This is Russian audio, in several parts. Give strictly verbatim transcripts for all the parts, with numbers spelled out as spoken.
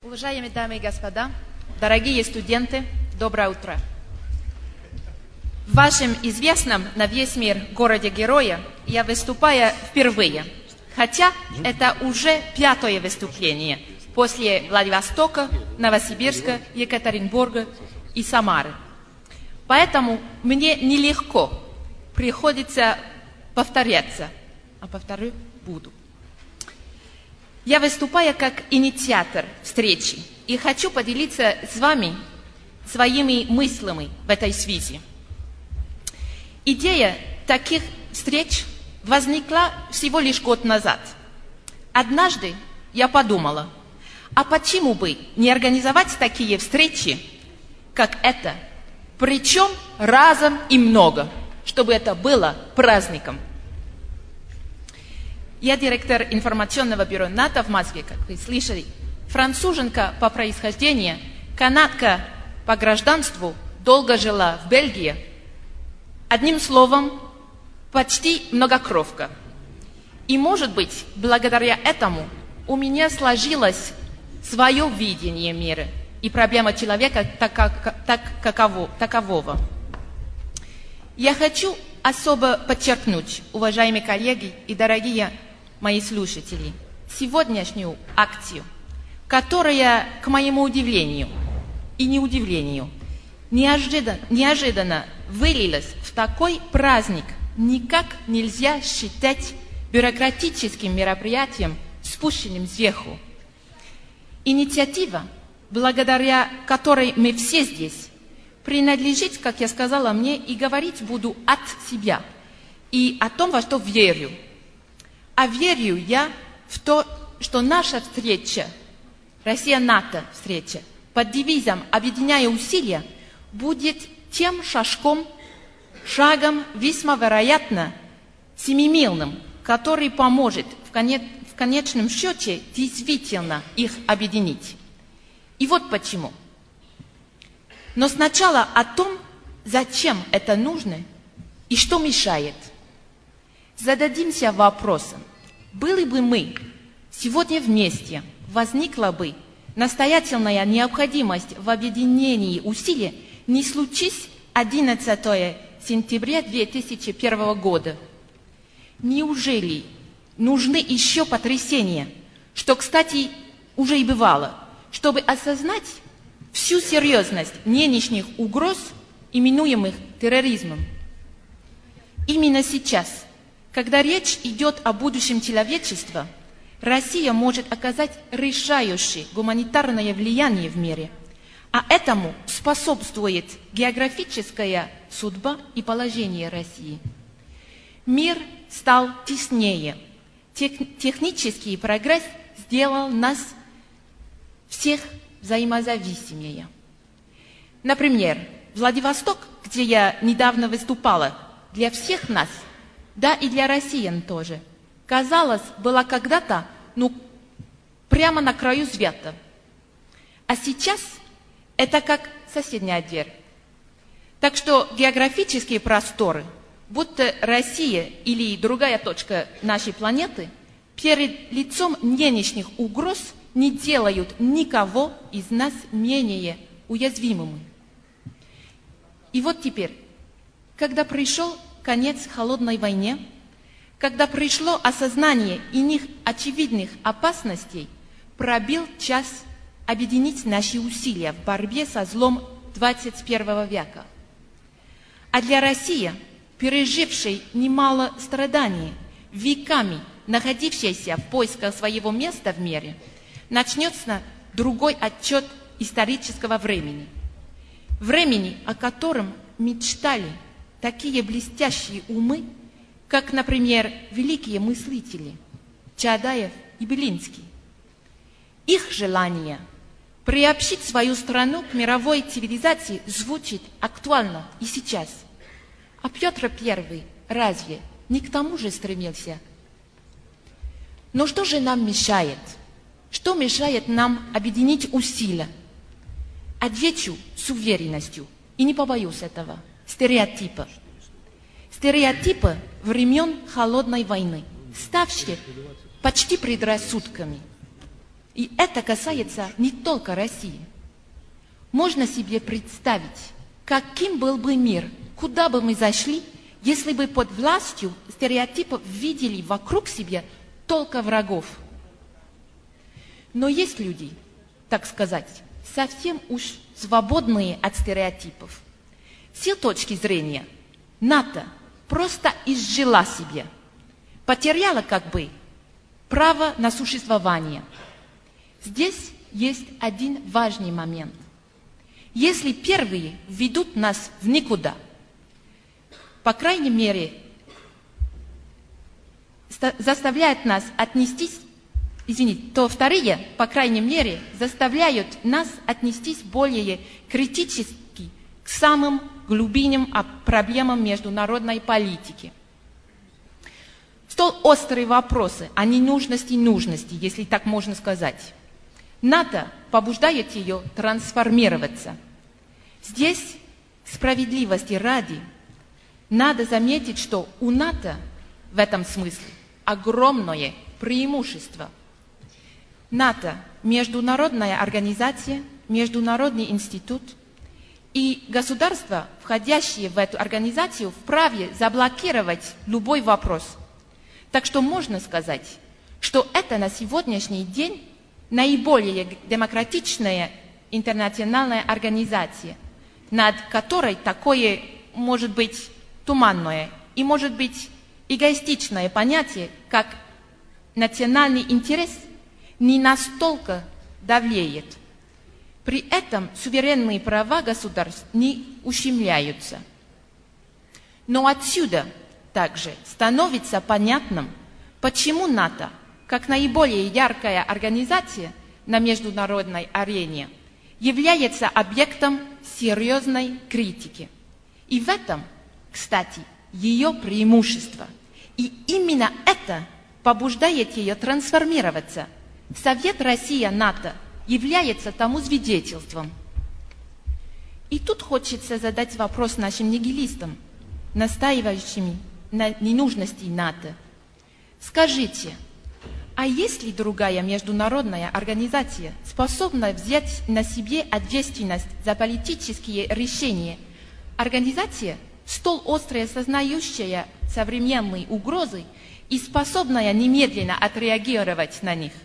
Уважаемые дамы и господа, дорогие студенты, доброе утро. В вашем известном на весь мир городе-героя я выступаю впервые, хотя это уже пятое выступление после Владивостока, Новосибирска, Екатеринбурга и Самары. Поэтому мне нелегко приходится повторяться, а повторю буду. Я выступаю как инициатор встречи и хочу поделиться с вами своими мыслями в этой связи. Идея таких встреч возникла всего лишь год назад. Однажды я подумала, а почему бы не организовать такие встречи, как эта, причем разом и много, чтобы это было праздником. Я директор информационного бюро НАТО в Москве, как вы слышали, француженка по происхождению, канадка по гражданству, долго жила в Бельгии. Одним словом, почти многокровка. И, может быть, благодаря этому у меня сложилось свое видение мира и проблема человека так, так, каково, такового. Я хочу особо подчеркнуть, уважаемые коллеги и дорогие мои слушатели, сегодняшнюю акцию, которая, к моему удивлению и неудивлению, неожиданно, неожиданно вылилась в такой праздник, никак нельзя считать бюрократическим мероприятием, спущенным сверху. Инициатива, благодаря которой мы все здесь, принадлежит, как я сказала, мне, и говорить буду от себя, и о том, во что верю. А верю я в то, что наша встреча, Россия-НАТО встреча, под девизом «Объединяя усилия», будет тем шажком, шагом весьма вероятно семимильным, который поможет в, конец, в конечном счете действительно их объединить. И вот почему. Но сначала о том, зачем это нужно и что мешает. Зададимся вопросом, были бы мы сегодня вместе, возникла бы настоятельная необходимость в объединении усилий, не случись одиннадцатого сентября две тысячи первого года. Неужели нужны еще потрясения, что, кстати, уже и бывало, чтобы осознать всю серьезность нынешних угроз, именуемых терроризмом? Именно сейчас, когда речь идет о будущем человечества, Россия может оказать решающее гуманитарное влияние в мире, а этому способствует географическая судьба и положение России. Мир стал теснее. Тех, технический прогресс сделал нас всех взаимозависимее. Например, Владивосток, где я недавно выступала, для всех нас, да и для россиян тоже, казалось, была когда-то, ну, прямо на краю света. А сейчас это как соседняя дверь. Так что географические просторы, будто Россия или другая точка нашей планеты, перед лицом нынешних угроз не делают никого из нас менее уязвимыми. И вот теперь, когда пришел конец холодной войне, когда пришло осознание иных очевидных опасностей, пробил час объединить наши усилия в борьбе со злом двадцать первого века. А для России, пережившей немало страданий, веками находившейся в поисках своего места в мире, начнется другой отчет исторического времени. Времени, о котором мечтали такие блестящие умы, как, например, великие мыслители Чаадаев и Белинский. Их желание приобщить свою страну к мировой цивилизации звучит актуально и сейчас. А Петр Первый разве не к тому же стремился? Но что же нам мешает? Что мешает нам объединить усилия? Отвечу с уверенностью, и не побоюсь этого, стереотипа. Стереотипы времен холодной войны, ставшие почти предрассудками. И это касается не только России. Можно себе представить, каким был бы мир, куда бы мы зашли, если бы под властью стереотипов видели вокруг себя только врагов. Но есть люди, так сказать, совсем уж свободные от стереотипов. С их точки зрения, НАТО просто изжила себе, потеряла как бы право на существование. Здесь есть один важный момент. Если первые ведут нас в никуда, по крайней мере, заставляют нас отнестись, извините, то вторые, по крайней мере, заставляют нас отнестись более критически к самым глубинным проблемам международной политики. Столь острые вопросы о ненужности и нужности, если так можно сказать. НАТО побуждает ее трансформироваться. Здесь, справедливости ради, надо заметить, что у НАТО в этом смысле огромное преимущество. НАТО – международная организация, международный институт, и государства, входящие в эту организацию, вправе заблокировать любой вопрос. Так что можно сказать, что это на сегодняшний день наиболее демократичная интернациональная организация, над которой такое, может быть, туманное и, может быть, эгоистичное понятие, как национальный интерес, не настолько давлеет. При этом суверенные права государств не ущемляются. Но отсюда также становится понятным, почему НАТО, как наиболее яркая организация на международной арене, является объектом серьезной критики. И в этом, кстати, ее преимущество. И именно это побуждает ее трансформироваться. Совет Россия-НАТО является тому свидетельством. И тут хочется задать вопрос нашим нигилистам, настаивающим на ненужности НАТО. Скажите, а есть ли другая международная организация, способная взять на себе ответственность за политические решения? Организация, столь остро осознающая современные угрозы и способная немедленно отреагировать на них?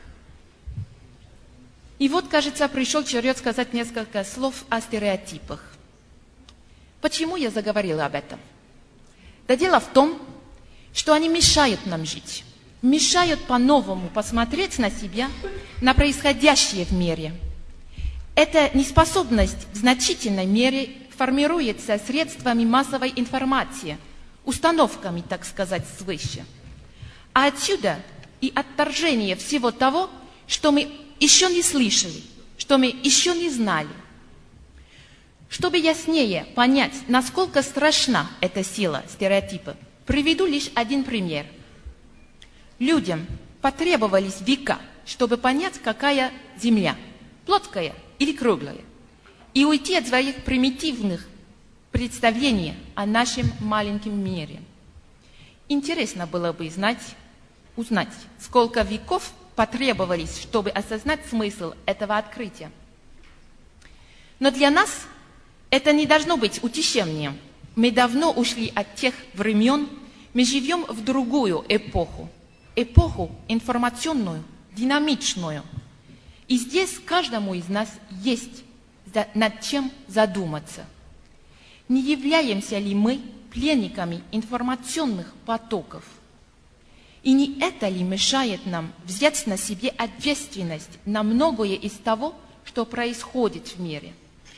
И вот, кажется, пришел черед сказать несколько слов о стереотипах. Почему я заговорила об этом? Да дело в том, что они мешают нам жить, мешают по-новому посмотреть на себя, на происходящее в мире. Эта неспособность в значительной мере формируется средствами массовой информации, установками, так сказать, свыше. А отсюда и отторжение всего того, что мы еще не слышали, что мы еще не знали. Чтобы яснее понять, насколько страшна эта сила стереотипа, приведу лишь один пример. Людям потребовались века, чтобы понять, какая Земля, плоская или круглая, и уйти от своих примитивных представлений о нашем маленьком мире. Интересно было бы знать, узнать, сколько веков потребовались, чтобы осознать смысл этого открытия. Но для нас это не должно быть утешением. Мы давно ушли от тех времен, мы живем в другую эпоху, эпоху информационную, динамичную. И здесь каждому из нас есть над чем задуматься. Не являемся ли мы пленниками информационных потоков? И не это ли мешает нам взять на себе ответственность на многое из того, что происходит в мире?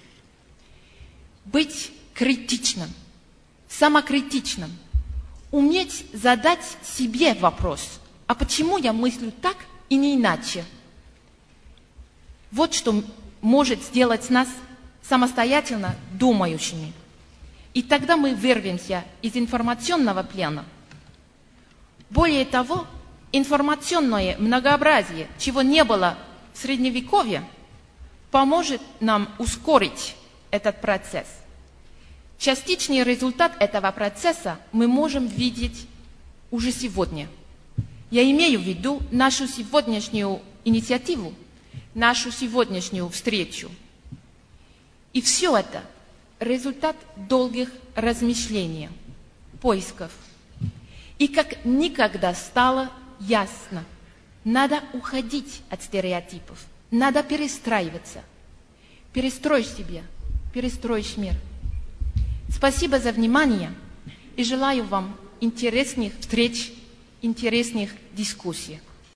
Быть критичным, самокритичным, уметь задать себе вопрос, а почему я мыслю так и не иначе? Вот что может сделать нас самостоятельно думающими. И тогда мы вырвемся из информационного плена. Более того, информационное многообразие, чего не было в Средневековье, поможет нам ускорить этот процесс. Частичный результат этого процесса мы можем видеть уже сегодня. Я имею в виду нашу сегодняшнюю инициативу, нашу сегодняшнюю встречу. И все это результат долгих размышлений, поисков. И как никогда стало ясно, надо уходить от стереотипов, надо перестраиваться. Перестроишь себя, перестроишь мир. Спасибо за внимание и желаю вам интересных встреч, интересных дискуссий.